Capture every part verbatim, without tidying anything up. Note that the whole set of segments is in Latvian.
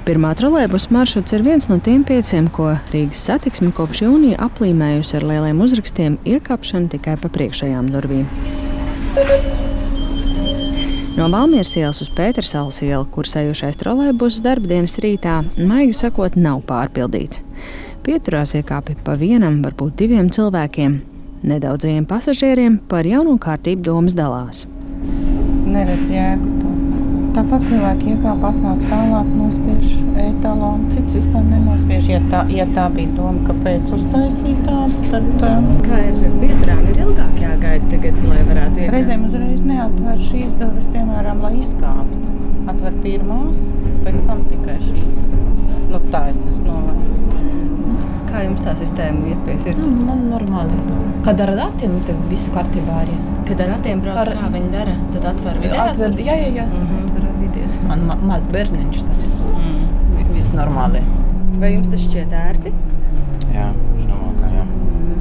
Pirmā trolejbusa maršruts ir viens no tiem pieciem, ko Rīgas Satiksme kopš jūnija aplīmējusi ar lieliem uzrakstiem iekāpšana tikai pa priekšējām durvīm. No Valmieras ielas uz Pētersalas ielu, kur ejošais trolejbuss darbdienas rītā, maigi sakot, nav pārpildīts. Pieturās iekāpi pa vienam, varbūt diviem cilvēkiem. Nedaudzajiem pasažieriem par jauno kārtību domas dalās. Neredz jēgu to. Tāpat cilvēki iekāp, atnāk tālāk, nospiež e-talonu, cits vispār nenospiež. Ja tā, ja tā bija doma, kāpēc uztaisīt tādu, tad... Um, Kā ir pieturām, ir ilgāk jāgaida tagad, lai varētu iekāpt? Reizēm uzreiz neatver šīs durvis, piemēram, lai izkāptu. Atver pirmās, pēc tam tikai šīs. Nu tā es esmu novērta. Kā jums tā sistēma iet pie sirds? Nu, man normāli. Kad ar ratiem, tad viss kārtībā arī. Kad ar ratiem brauc, ar... kā viņi dara, tad atver vidējās? Atver, jā, jā, jā. Mm-hmm. Atver vidējās. Man ma maz bērniņš tad. Mm. Viss normāli. Vai jums tas šķiet ērti? Jā, es domāju, ka jā.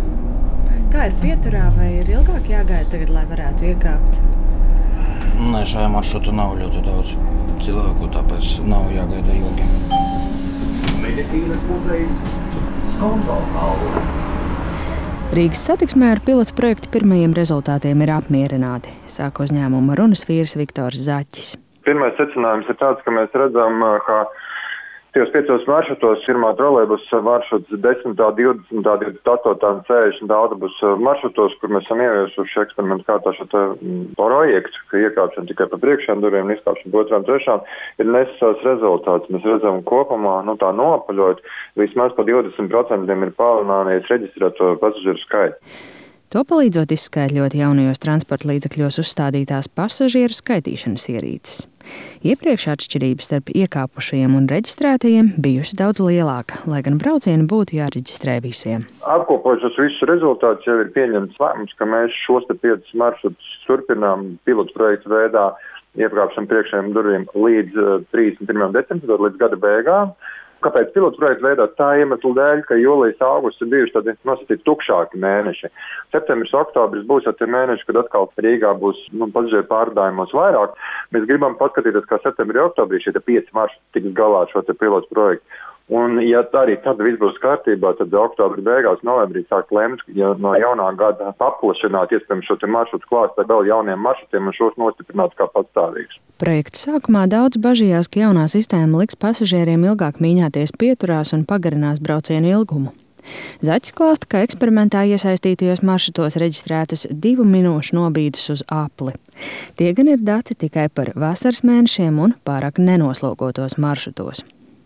Mm. Kā ir pieturā, vai ir ilgāk jāgaida tagad, lai varētu iekāpt? Nē, šajā maršrutā nav ļoti daudz cilvēku, tāpēc nav jāgaida ilgi. Medicīnas muzejs Skonto-kalna. Rīgas Satiksmē ar pilotu projektu pirmajiem rezultātiem ir apmierināti, saka uzņēmuma runas vīrs Viktors Zaķis. Pirmais secinājums ir tāds, ka mēs redzam, ka tajos piecos maršrutos, pirmā trolejbusa maršruts, desmitā, divdesmitā, divdesmit astotā un sešdesmitā autobusa maršrutos, kur mēs esam ieviesuši eksperimentu kārtā šo projektu, ka iekāpšana tikai pa priekšām durvīm un izkāpšana pa otrām trešām, ir nesas rezultāts. Mēs redzam kopumā, nu tā nopaļot, vismaz pa divdesmit procentiem ir palielinājies reģistrēto pasažieru skaits. To palīdzot izskaidļot jaunajos transporta līdzekļos uzstādītās pasažieru skaitīšanas ierīces. Iepriekš atšķirības starp iekāpušajiem un reģistrētajiem bijusi daudz lielāka, lai gan braucieni būtu jāreģistrē visiem. Apkopojot šos visus rezultātus, jau ir pieņemts lēmums, ka mēs šos te piecus maršrutus turpinām pilotu projektu veidā iekāpšanu priekšējām durvīm līdz trīsdesmit pirmajam decembrim, līdz gada beigām. Kāpēc pilotu projektu veidā? Tā iemesla dēļ, ka jūlijas augusts ir bijuši tādi nosacīti tukšāki mēneši. Septembris, oktobris būs jau tie mēneši, kad atkal Rīgā būs nu, pasažieru pārvadājumos vairāk. Mēs gribam paskatīties, kā septembrī, oktobrī šie pieci maršruti tiks galā ar šo te pilotu projektu. Un, ja arī tad viss būs kārtībā, tad oktobra beigās, novembrī sāk lemt, ja no jaunā gada paplašināt, iespējams, šo te maršrutu klāstu ar vēl jauniem maršrutiem un šos nostiprināt kā patstāvīgus. Projekta sākumā daudz bažījās, ka jaunā sistēma liks pasažieriem ilgāk mīņāties pieturās un pagarinās braucienu ilgumu. Zaķis klāsta, ka eksperimentā iesaistītajos maršrutos reģistrētas divu minūšu nobīdes uz apli. Tie gan ir dati tikai par vasaras mēnešiem un pārāk nenoslogotos maršrutos.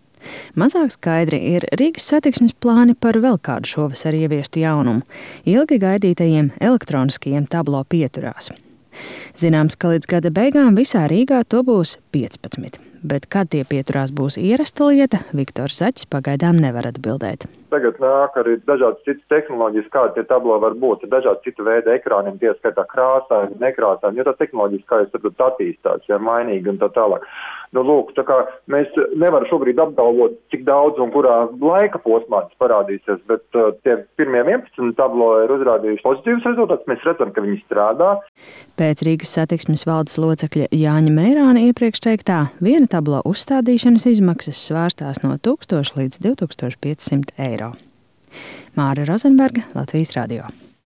Mazāk skaidri ir Rīgas Satiksmes plāni par vēl kādu šovasar ieviestu jaunumu – ilgi gaidītajiem elektroniskajiem tablo pieturās. Zināms, ka līdz gada beigām visā Rīgā to būs piecpadsmit, bet kad tie pieturās būs ierasta lieta, Viktors Zaķis pagaidām nevar atbildēt. Tagad nāk arī dažādas citas tehnoloģijas, kāda tie tablo var būt, dažādi citu veidu ekrāniem, tie skaitā krāsām, nekrāsām, jo tā tehnoloģijas, kā jūs saprotat, attīstās, ja mainīgi un tā tālāk. Nu, lūk, tā kā mēs nevaram šobrīd apgalvot, cik daudz un kurā laika posmā tas parādīsies, bet uh, tie pirmie vienpadsmit tablo ir uzrādījuši pozitīvus rezultātus, mēs redzam, ka viņi strādā. Pēc Rīgas Satiksmes valdes locekļa Jāņa Meirāna iepriekš teiktā, viena tablo uzstādīšanas izmaksas svārstās no tūkstoša līdz divi tūkstoši piecsimt eiro. Māra Rozenberga, Latvijas radio.